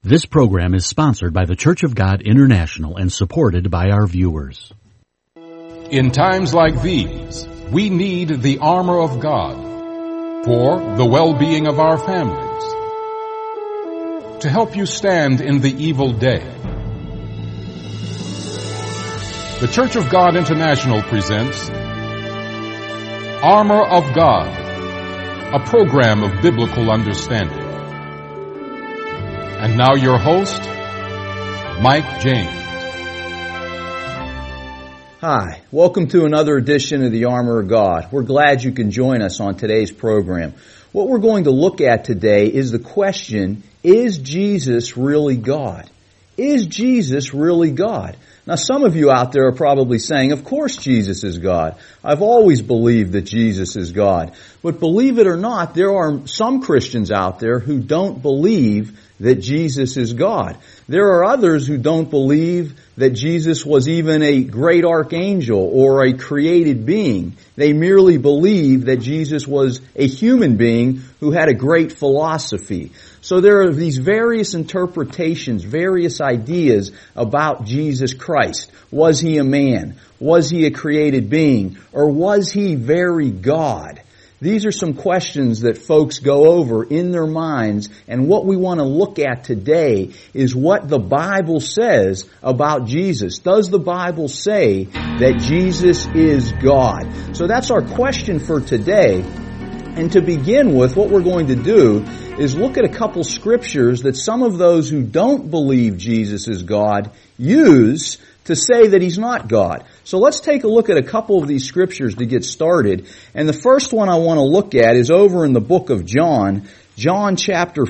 This program is sponsored by the Church of God International and supported by our viewers. In times like these, we need the armor of God for the well-being of our families, to help you stand in the evil day. The Church of God International presents Armor of God, a program of biblical understanding. And now your host, Mike James. Hi, welcome to another edition of the Armor of God. We're glad you can join us on today's program. What we're going to look at today is the question, is Jesus really God? Is Jesus really God? Now, some of you out there are probably saying, of course Jesus is God. I've always believed that Jesus is God. But believe it or not, there are some Christians out there who don't believe that Jesus is God. There are others who don't believe that Jesus was even a great archangel or a created being. They merely believe that Jesus was a human being who had a great philosophy. So there are these various interpretations, various ideas about Jesus Christ. Was he a man? Was he a created being? Or was he very God? These are some questions that folks go over in their minds, and what we want to look at today is what the Bible says about Jesus. Does the Bible say that Jesus is God? So that's our question for today. And to begin with, what we're going to do is look at a couple scriptures that some of those who don't believe Jesus is God use to say that He's not God. So let's take a look at a couple of these scriptures to get started. And the first one I want to look at is over in the book of John, John chapter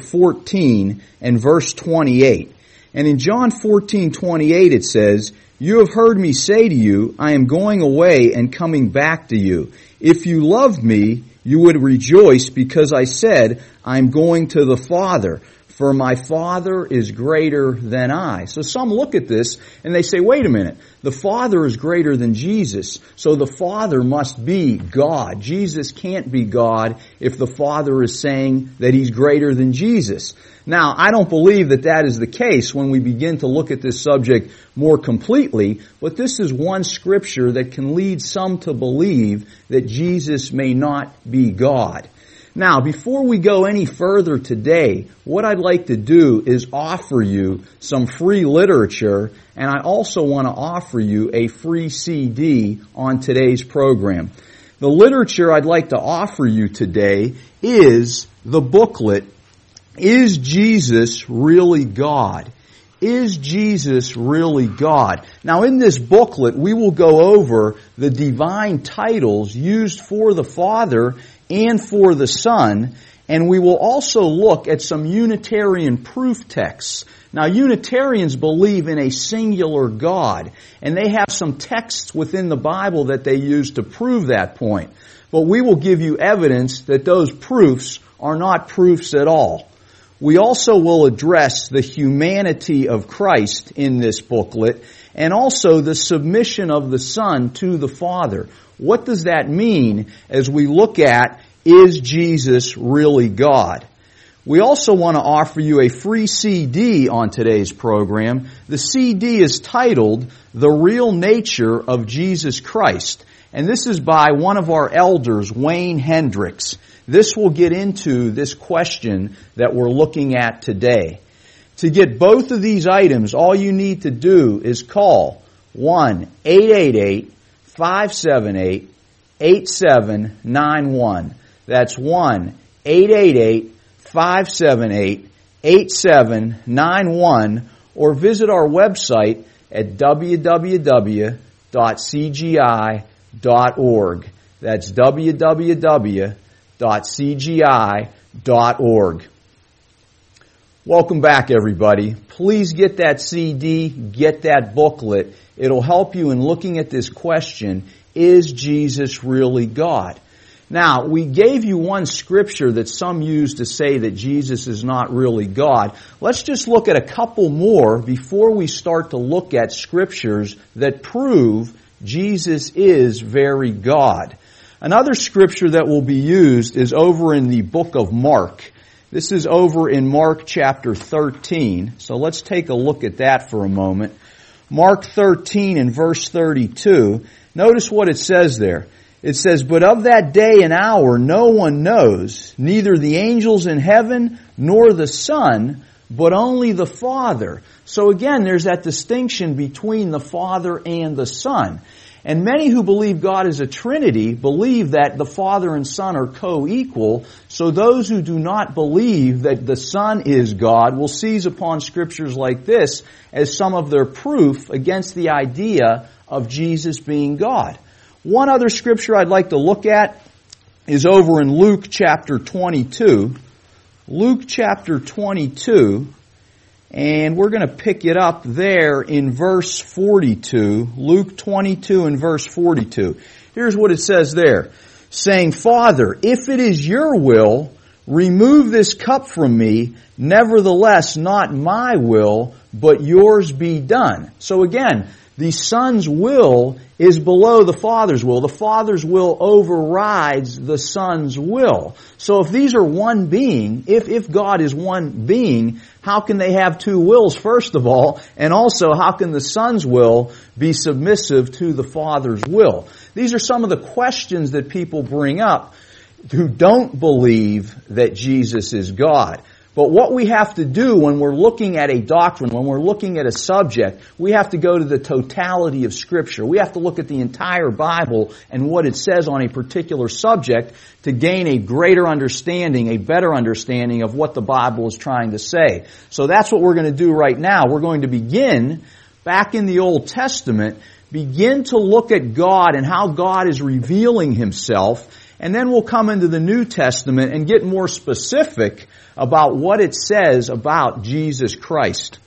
14 and verse 28. And in John 14:28 it says, "You have heard me say to you, I am going away and coming back to you. If you loved me, you would rejoice because I said, I'm going to the Father. For my Father is greater than I." So some look at this and they say, wait a minute, the Father is greater than Jesus, so the Father must be God. Jesus can't be God if the Father is saying that He's greater than Jesus. Now, I don't believe that that is the case when we begin to look at this subject more completely, but this is one scripture that can lead some to believe that Jesus may not be God. Now, before we go any further today, what I'd like to do is offer you some free literature, and I also want to offer you a free CD on today's program. The literature I'd like to offer you today is the booklet, Is Jesus Really God? Is Jesus really God? Now, in this booklet, we will go over the divine titles used for the Father and for the Son, and we will also look at some Unitarian proof texts. Now, Unitarians believe in a singular God, and they have some texts within the Bible that they use to prove that point. But we will give you evidence that those proofs are not proofs at all. We also will address the humanity of Christ in this booklet and also the submission of the Son to the Father. What does that mean as we look at, is Jesus really God? We also want to offer you a free CD on today's program. The CD is titled, The Real Nature of Jesus Christ. And this is by one of our elders, Wayne Hendricks. This will get into this question that we're looking at today. To get both of these items, all you need to do is call 1-888-578-8791. That's 1-888-578-8791, or visit our website at www.cgi.org. That's www.cgi.org. Welcome back, everybody. Please get that CD, get that booklet. It'll help you in looking at this question, is Jesus really God? Now, we gave you one scripture that some use to say that Jesus is not really God. Let's just look at a couple more before we start to look at scriptures that prove Jesus is very God. Another scripture that will be used is over in the book of Mark. This is over in Mark chapter 13. So let's take a look at that for a moment. Mark 13 and verse 32. Notice what it says there. It says, "But of that day and hour no one knows, neither the angels in heaven nor the Son, but only the Father." So again, there's that distinction between the Father and the Son. And many who believe God is a Trinity believe that the Father and Son are co-equal. So those who do not believe that the Son is God will seize upon scriptures like this as some of their proof against the idea of Jesus being God. One other scripture I'd like to look at is over in Luke chapter 22. Luke chapter 22. And we're going to pick it up there in verse 42. Luke 22 and verse 42. Here's what it says there. Saying, "Father, if it is your will, remove this cup from me. Nevertheless, not my will, but yours be done." So again, the Son's will is below the Father's will. The Father's will overrides the Son's will. So if these are one being, if God is one being, how can they have two wills, first of all? And also, how can the Son's will be submissive to the Father's will? These are some of the questions that people bring up who don't believe that Jesus is God. But what we have to do when we're looking at a doctrine, when we're looking at a subject, we have to go to the totality of Scripture. We have to look at the entire Bible and what it says on a particular subject to gain a greater understanding, a better understanding of what the Bible is trying to say. So that's what we're going to do right now. We're going to begin back in the Old Testament, begin to look at God and how God is revealing Himself, and then we'll come into the New Testament and get more specific about what it says about Jesus Christ.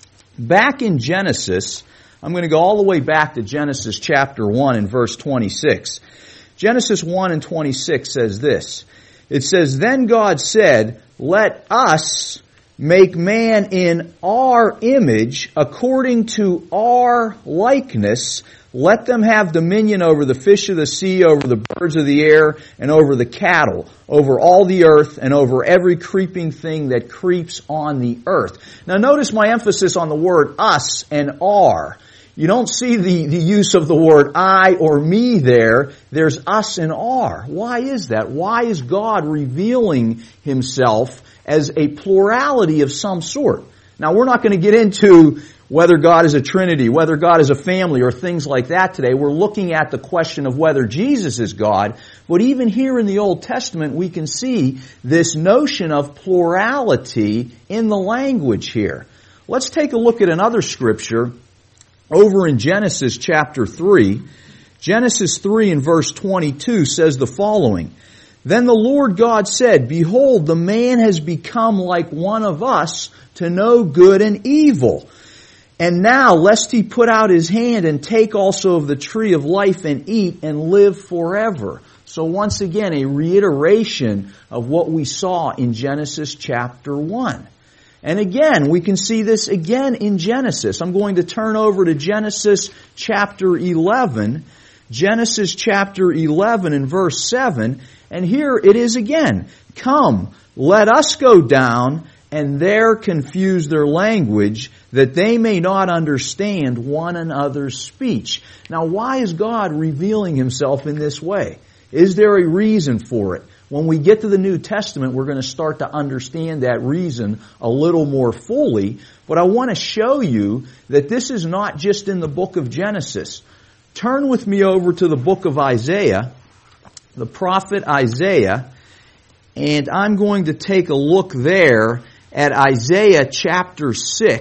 Back in Genesis, I'm going to go all the way back to Genesis chapter 1 and verse 26. Genesis 1 and 26 says this. It says, "Then God said, let us make man in our image, according to our likeness. Let them have dominion over the fish of the sea, over the birds of the air, and over the cattle, over all the earth, and over every creeping thing that creeps on the earth." Now notice my emphasis on the word us and our. You don't see the use of the word I or me there. There's us and our. Why is that? Why is God revealing Himself as a plurality of some sort? Now we're not going to get into whether God is a Trinity, whether God is a family, or things like that today. We're looking at the question of whether Jesus is God. But even here in the Old Testament, we can see this notion of plurality in the language here. Let's take a look at another scripture over in Genesis chapter 3. Genesis 3 and verse 22 says the following. "Then the Lord God said, Behold, the man has become like one of us to know good and evil. And now, lest he put out his hand and take also of the tree of life and eat and live forever." So once again, a reiteration of what we saw in Genesis chapter 1. And again, we can see this again in Genesis. I'm going to turn over to Genesis chapter 11. Genesis chapter 11 and verse 7. And here it is again. "Come, let us go down and there confuse their language, that they may not understand one another's speech." Now, why is God revealing Himself in this way? Is there a reason for it? When we get to the New Testament, we're going to start to understand that reason a little more fully. But I want to show you that this is not just in the book of Genesis. Turn with me over to the book of Isaiah, the prophet Isaiah, and I'm going to take a look there at Isaiah chapter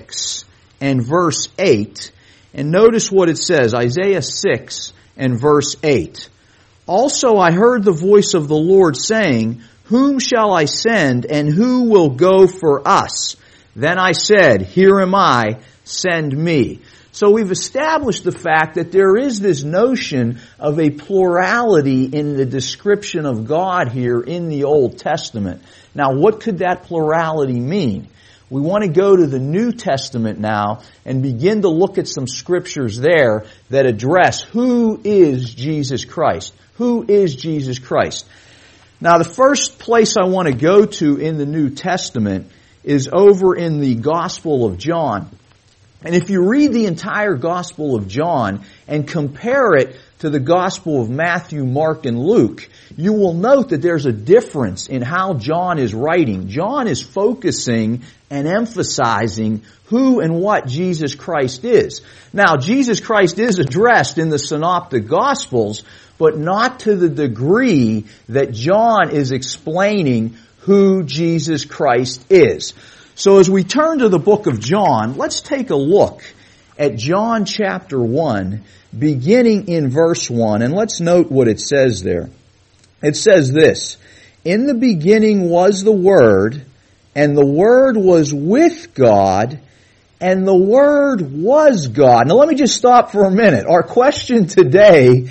6 and verse 8. And notice what it says, Isaiah 6 and verse 8. "Also I heard the voice of the Lord saying, Whom shall I send, and who will go for us? Then I said, Here am I, send me." So we've established the fact that there is this notion of a plurality in the description of God here in the Old Testament. Now, what could that plurality mean? We want to go to the New Testament now and begin to look at some scriptures there that address who is Jesus Christ. Who is Jesus Christ? Now, the first place I want to go to in the New Testament is over in the Gospel of John. And if you read the entire Gospel of John and compare it to the Gospel of Matthew, Mark, and Luke, you will note that there's a difference in how John is writing. John is focusing and emphasizing who and what Jesus Christ is. Now, Jesus Christ is addressed in the Synoptic Gospels, but not to the degree that John is explaining who Jesus Christ is. So as we turn to the book of John, let's take a look at John chapter 1, beginning in verse 1, and let's note what it says there. It says this, "In the beginning was the Word, and the Word was with God, and the Word was God." Now let me just stop for a minute. Our question today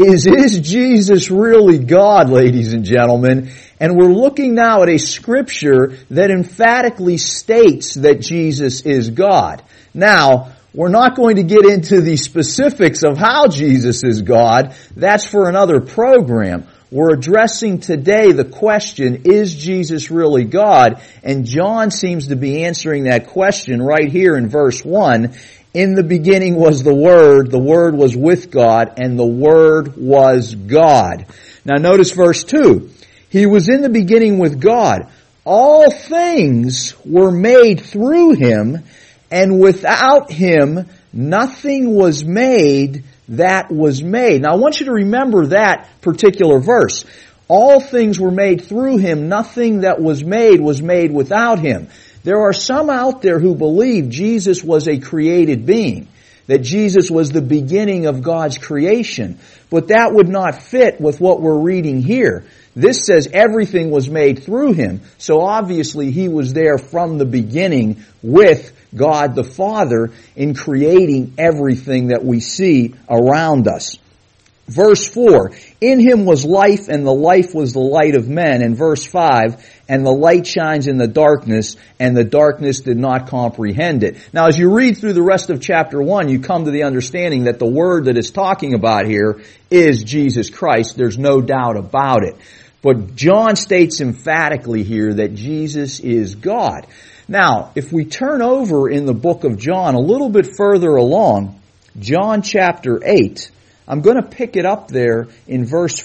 is Jesus really God, ladies and gentlemen? And we're looking now at a scripture that emphatically states that Jesus is God. Now, we're not going to get into the specifics of how Jesus is God. That's for another program. We're addressing today the question, is Jesus really God? And John seems to be answering that question right here in verse 1. "In the beginning was the Word was with God, and the Word was God." Now notice verse 2. "He was in the beginning with God. All things were made through Him, and without Him nothing was made that was made." Now I want you to remember that particular verse. All things were made through Him. Nothing that was made without Him. There are some out there who believe Jesus was a created being, that Jesus was the beginning of God's creation. But that would not fit with what we're reading here. This says everything was made through Him. So obviously He was there from the beginning with God the Father in creating everything that we see around us. Verse 4, "In Him was life, and the life was the light of men." And verse 5, "And the light shines in the darkness, and the darkness did not comprehend it." Now as you read through the rest of chapter 1, you come to the understanding that the word that it's talking about here is Jesus Christ. There's no doubt about it. But John states emphatically here that Jesus is God. Now, if we turn over in the book of John a little bit further along, John chapter 8, I'm going to pick it up there in verse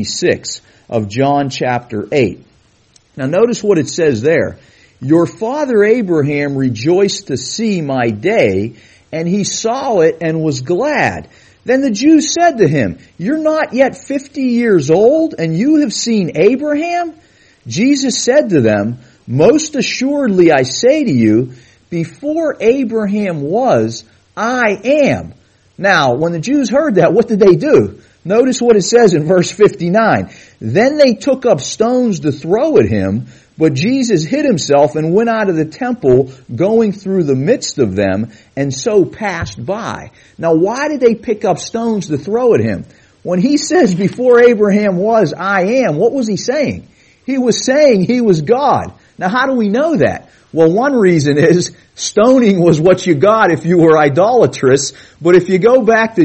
56 of John chapter 8. Now notice what it says there. "Your father Abraham rejoiced to see my day, and he saw it and was glad. Then the Jews said to him, 'You're not yet 50 years old, and you have seen Abraham?' Jesus said to them, 'Most assuredly I say to you, before Abraham was, I am.'" Now, when the Jews heard that, what did they do? Notice what it says in verse 59. "Then they took up stones to throw at him, but Jesus hid himself and went out of the temple, going through the midst of them, and so passed by." Now, why did they pick up stones to throw at him? When he says, "Before Abraham was, I am," what was he saying? He was saying he was God. Now, how do we know that? Well, one reason is stoning was what you got if you were idolatrous. But if you go back to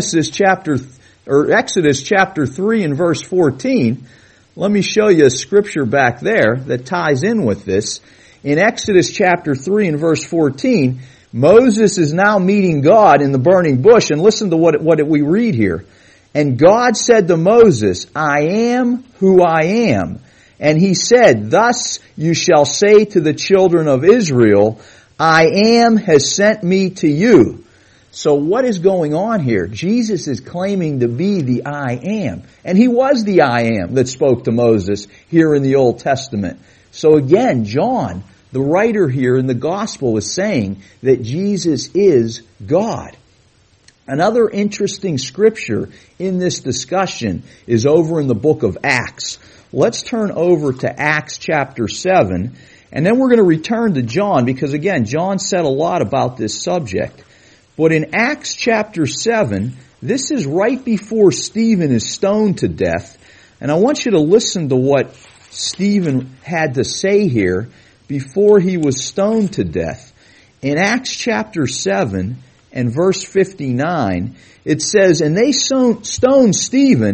Exodus chapter 3 and verse 14, let me show you a scripture back there that ties in with this. In Exodus chapter 3 and verse 14, Moses is now meeting God in the burning bush, and listen to what we read here. "And God said to Moses, I am who I am. And He said, thus you shall say to the children of Israel, I am has sent me to you." So what is going on here? Jesus is claiming to be the I am. And He was the I am that spoke to Moses here in the Old Testament. So again, John, the writer here in the Gospel, is saying that Jesus is God. Another interesting scripture in this discussion is over in the book of Acts. Let's turn over to Acts chapter 7, and then we're going to return to John, because again, John said a lot about this subject. But in Acts chapter 7, this is right before Stephen is stoned to death, and I want you to listen to what Stephen had to say here before he was stoned to death. In Acts chapter 7 and verse 59, it says, "And they stoned Stephen,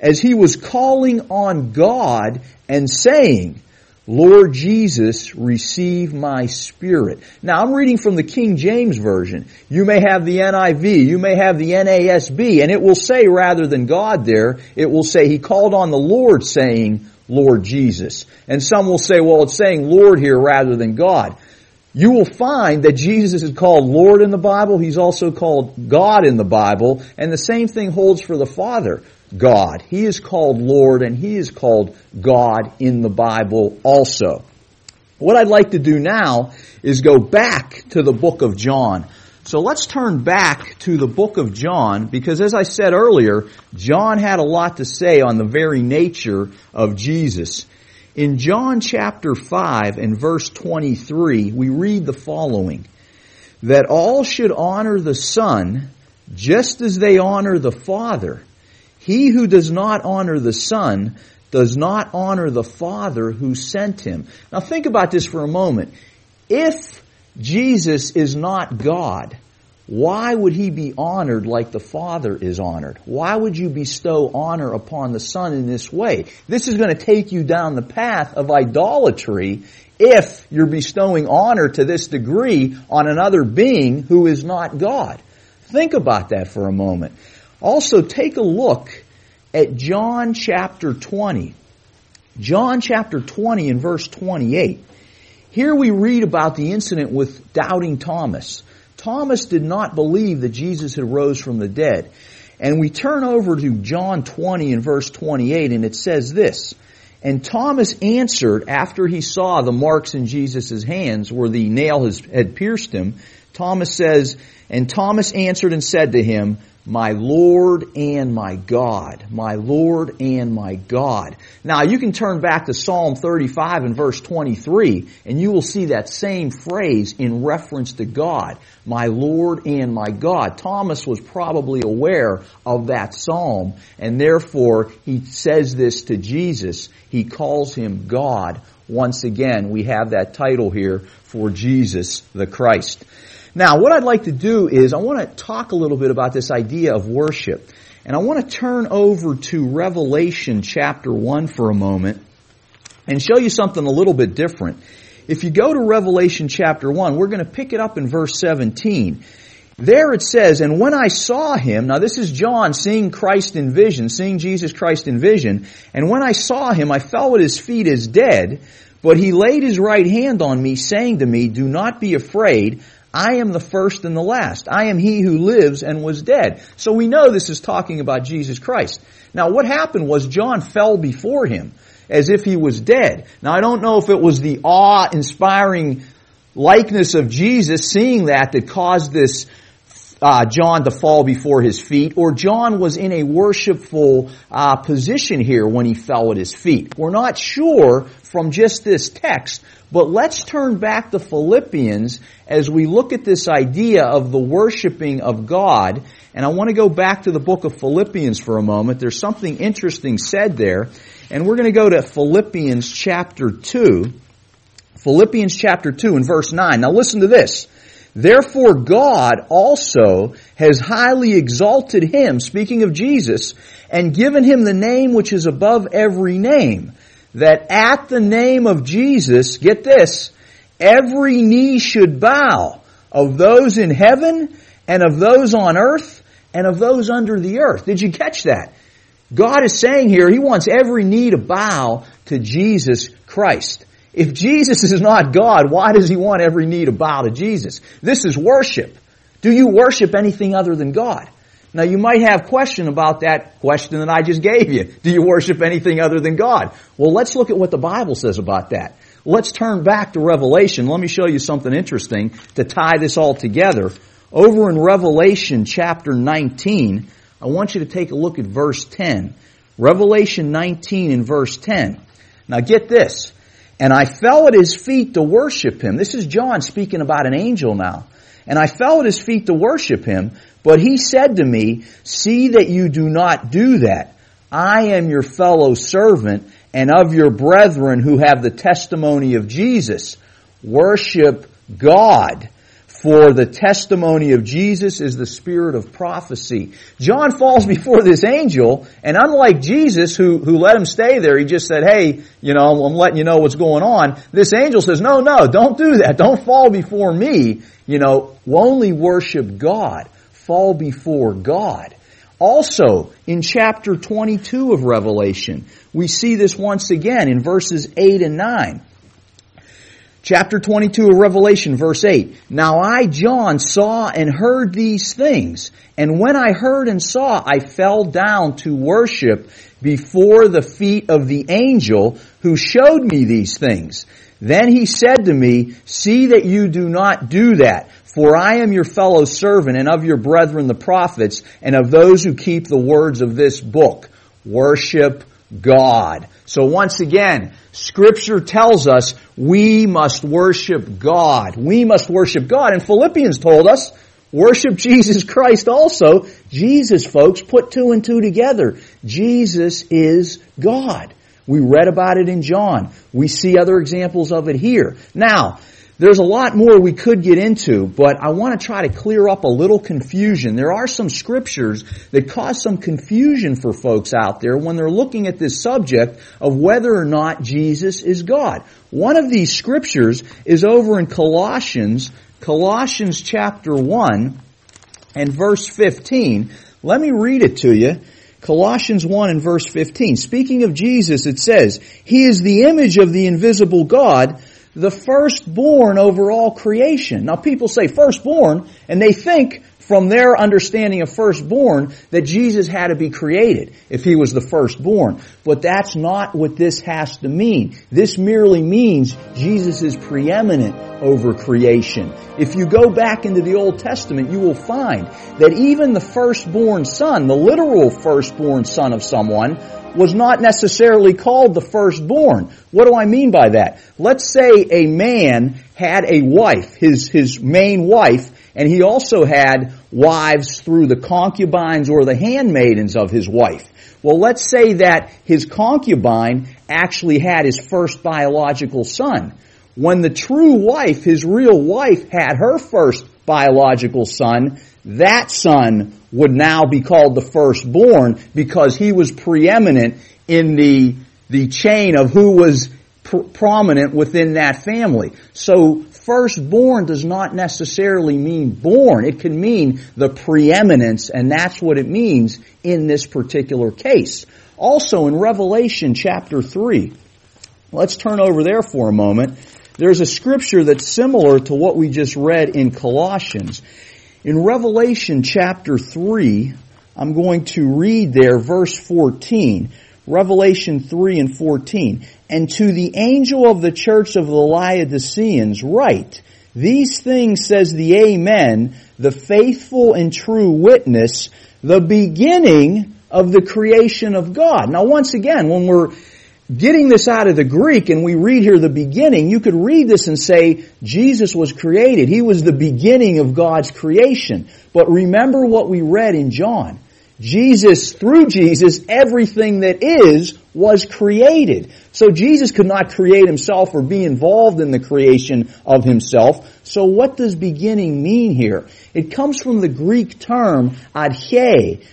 as he was calling on God and saying, Lord Jesus, receive my spirit. Now, I'm reading from the King James Version. You may have the NIV, you may have the NASB, and it will say, rather than God there, it will say, he called on the Lord saying, Lord Jesus. And some will say, well, it's saying Lord here rather than God. You will find that Jesus is called Lord in the Bible. He's also called God in the Bible. And the same thing holds for the Father, God. He is called Lord and He is called God in the Bible also. What I'd like to do now is go back to the book of John. So let's turn back to the book of John, because as I said earlier, John had a lot to say on the very nature of Jesus. In John chapter 5 and verse 23, we read the following, that all should honor the Son just as they honor the Father. He who does not honor the Son does not honor the Father who sent him. Now think about this for a moment. If Jesus is not God, why would He be honored like the Father is honored? Why would you bestow honor upon the Son in this way? This is going to take you down the path of idolatry if you're bestowing honor to this degree on another being who is not God. Think about that for a moment. Also, take a look at John chapter 20. John chapter 20 and verse 28. Here we read about the incident with doubting Thomas. Thomas did not believe that Jesus had rose from the dead. And we turn over to John 20 and verse 28, and it says this, and Thomas answered after he saw the marks in Jesus' hands where the nail had pierced him. Thomas says, and Thomas answered and said to him, my Lord and my God, my Lord and my God. Now you can turn back to Psalm 35 and verse 23 and you will see that same phrase in reference to God, my Lord and my God. Thomas was probably aware of that psalm and therefore he says this to Jesus. He calls him God. Once again, we have that title here for Jesus the Christ. Now, what I'd like to do is I want to talk a little bit about this idea of worship. And I want to turn over to Revelation chapter 1 for a moment and show you something a little bit different. If you go to Revelation chapter 1, we're going to pick it up in verse 17. There it says, and when I saw him, now this is John seeing Christ in vision, seeing Jesus Christ in vision, and when I saw him, I fell at his feet as dead, but he laid his right hand on me, saying to me, do not be afraid. I am the first and the last. I am he who lives and was dead. So we know this is talking about Jesus Christ. Now what happened was John fell before him as if he was dead. Now I don't know if it was the awe-inspiring likeness of Jesus seeing that caused this John to fall before his feet, or John was in a worshipful position here when he fell at his feet. We're not sure from just this text, but let's turn back to Philippians as we look at this idea of the worshiping of God. And I want to go back to the book of Philippians for a moment. There's something interesting said there. And we're going to go to Philippians chapter 2. Philippians chapter 2 and verse 9. Now listen to this. Therefore God also has highly exalted him, speaking of Jesus, and given him the name which is above every name, that at the name of Jesus, get this, every knee should bow, of those in heaven and of those on earth and of those under the earth. Did you catch that? God is saying here He wants every knee to bow to Jesus Christ. If Jesus is not God, why does He want every knee to bow to Jesus? This is worship. Do you worship anything other than God? Now you might have question about that question that I just gave you. Do you worship anything other than God? Well, let's look at what the Bible says about that. Let's turn back to Revelation. Let me show you something interesting to tie this all together. Over in Revelation chapter 19, I want you to take a look at verse 10. Revelation 19 and verse 10. Now get this. And I fell at His feet to worship Him. This is John speaking about an angel now. And I fell at His feet to worship Him. But He said to me, see that you do not do that. I am your fellow servant and of your brethren who have the testimony of Jesus. Worship God. For the testimony of Jesus is the spirit of prophecy. John falls before this angel, and unlike Jesus, who let him stay there, he just said, hey, I'm letting you know what's going on. This angel says, no, don't do that. Don't fall before me. Only worship God. Fall before God. Also, in chapter 22 of Revelation, we see this once again in verses 8 and 9. Chapter 22 of Revelation, verse 8. Now I, John, saw and heard these things, and when I heard and saw, I fell down to worship before the feet of the angel who showed me these things. Then he said to me, see that you do not do that, for I am your fellow servant and of your brethren the prophets and of those who keep the words of this book. Worship God. So once again, Scripture tells us we must worship God. We must worship God. And Philippians told us, worship Jesus Christ also. Jesus, folks, put two and two together. Jesus is God. We read about it in John. We see other examples of it here. Now, there's a lot more we could get into, but I want to try to clear up a little confusion. There are some scriptures that cause some confusion for folks out there when they're looking at this subject of whether or not Jesus is God. One of these scriptures is over in Colossians chapter 1 and verse 15. Let me read it to you. Colossians 1 and verse 15. Speaking of Jesus, it says, He is the image of the invisible God, the firstborn over all creation. Now people say firstborn, and they think from their understanding of firstborn that Jesus had to be created if He was the firstborn. But that's not what this has to mean. This merely means Jesus is preeminent over creation. If you go back into the Old Testament, you will find that even the firstborn son, the literal firstborn son of someone, was not necessarily called the firstborn. What do I mean by that? Let's say a man had a wife, his main wife, and he also had wives through the concubines or the handmaidens of his wife. Well, let's say that his concubine actually had his first biological son. When the true wife, his real wife, had her first biological son, that son would now be called the firstborn because he was preeminent in the chain of who was prominent within that family. So firstborn does not necessarily mean born. It can mean the preeminence, and that's what it means in this particular case. Also in Revelation chapter 3, let's turn over there for a moment. There's a scripture that's similar to what we just read in Colossians. In Revelation chapter 3, I'm going to read there verse 14. Revelation 3 and 14. And to the angel of the church of the Laodiceans write, These things says the Amen, the faithful and true witness, the beginning of the creation of God. Now once again, when we're getting this out of the Greek and we read here the beginning, you could read this and say Jesus was created. He was the beginning of God's creation. But remember what we read in John. Through Jesus, everything that is was created. So Jesus could not create Himself or be involved in the creation of Himself. So what does beginning mean here? It comes from the Greek term adhe.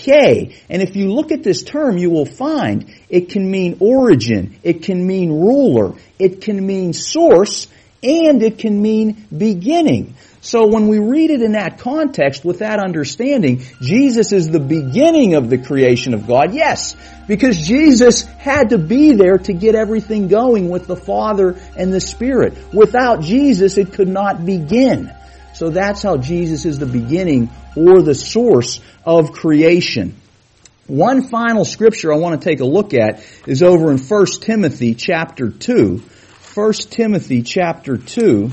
And if you look at this term, you will find it can mean origin, it can mean ruler, it can mean source, and it can mean beginning. So when we read it in that context, with that understanding, Jesus is the beginning of the creation of God. Yes, because Jesus had to be there to get everything going with the Father and the Spirit. Without Jesus, it could not begin. So that's how Jesus is the beginning or the source of creation. One final scripture I want to take a look at is over in 1 Timothy chapter 2. 1 Timothy chapter 2.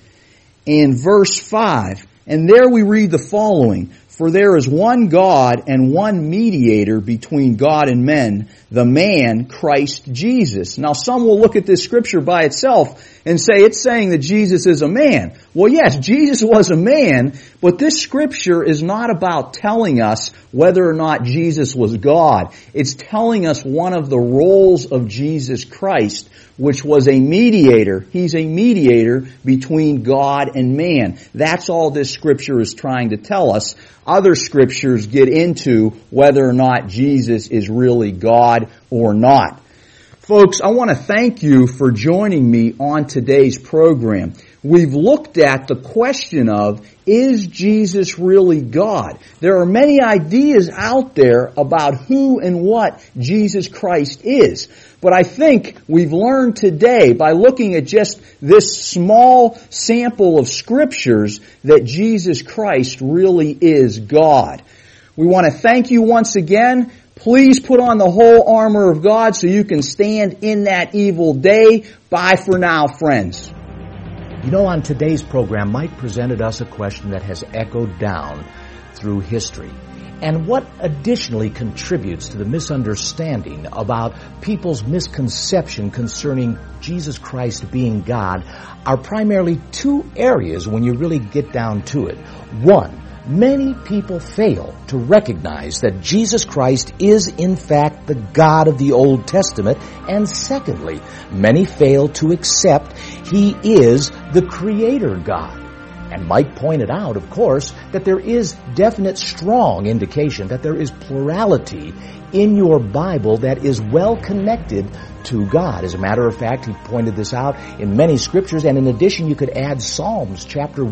In verse 5, and there we read the following, For there is one God and one mediator between God and men, the man Christ Jesus. Now some will look at this scripture by itself and say it's saying that Jesus is a man. Well yes, Jesus was a man, but this scripture is not about telling us whether or not Jesus was God. It's telling us one of the roles of Jesus Christ which was a mediator. He's a mediator between God and man. That's all this scripture is trying to tell us. Other scriptures get into whether or not Jesus is really God or not. Folks, I want to thank you for joining me on today's program. We've looked at the question of, is Jesus really God? There are many ideas out there about who and what Jesus Christ is. But I think we've learned today, by looking at just this small sample of scriptures, that Jesus Christ really is God. We want to thank you once again. Please put on the whole armor of God so you can stand in that evil day. Bye for now, friends. You know, on today's program, Mike presented us a question that has echoed down through history. And what additionally contributes to the misunderstanding about people's misconception concerning Jesus Christ being God are primarily two areas when you really get down to it. One, many people fail to recognize that Jesus Christ is in fact the God of the Old Testament. And secondly, many fail to accept He is the Creator God. And Mike pointed out, of course, that there is definite strong indication that there is plurality in your Bible that is well connected to God. As a matter of fact, he pointed this out in many scriptures, and in addition you could add Psalms chapter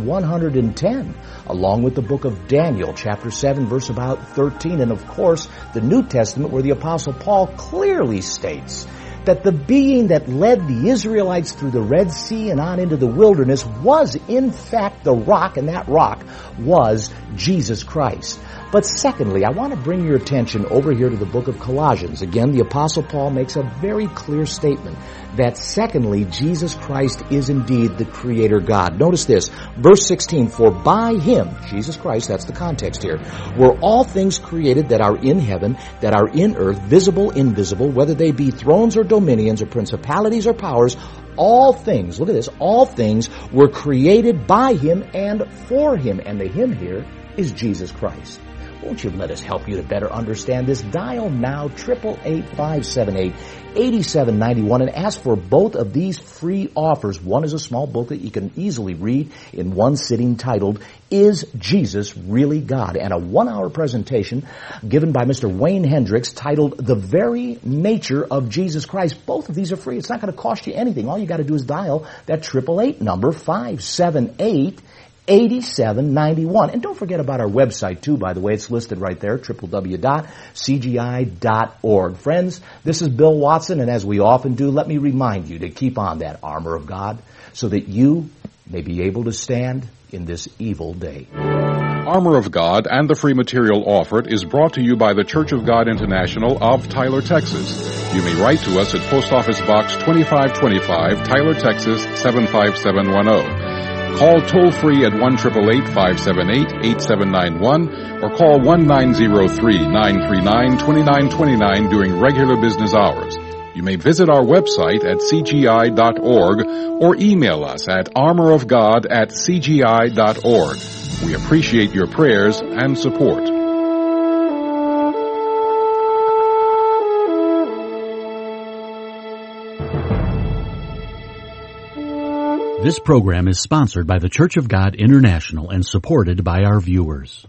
110, along with the book of Daniel chapter 7 verse about 13, and of course the New Testament where the Apostle Paul clearly states that the being that led the Israelites through the Red Sea and on into the wilderness was in fact the rock, and that rock was Jesus Christ. But secondly, I want to bring your attention over here to the book of Colossians. Again, the Apostle Paul makes a very clear statement that secondly, Jesus Christ is indeed the Creator God. Notice this, verse 16, for by Him, Jesus Christ, that's the context here, were all things created that are in heaven, that are in earth, visible, invisible, whether they be thrones or dominions or principalities or powers, all things, look at this, all things were created by Him and for Him. And the Him here is Jesus Christ. Won't you let us help you to better understand this? Dial now 888-578-8791 and ask for both of these free offers. One is a small book that you can easily read in one sitting titled, Is Jesus Really God? And a 1-hour presentation given by Mr. Wayne Hendricks titled, The Very Nature of Jesus Christ. Both of these are free. It's not going to cost you anything. All you got to do is dial that 888 number 578-8791. And don't forget about our website, too, by the way. It's listed right there, www.cgi.org. Friends, this is Bill Watson, and as we often do, let me remind you to keep on that armor of God so that you may be able to stand in this evil day. Armor of God and the free material offered is brought to you by the Church of God International of Tyler, Texas. You may write to us at Post Office Box 2525, Tyler, Texas 75710. Call toll-free at 1-888-578-8791 or call 1-903-939-2929 during regular business hours. You may visit our website at cgi.org or email us at armorofgod@cgi.org. We appreciate your prayers and support. This program is sponsored by the Church of God International and supported by our viewers.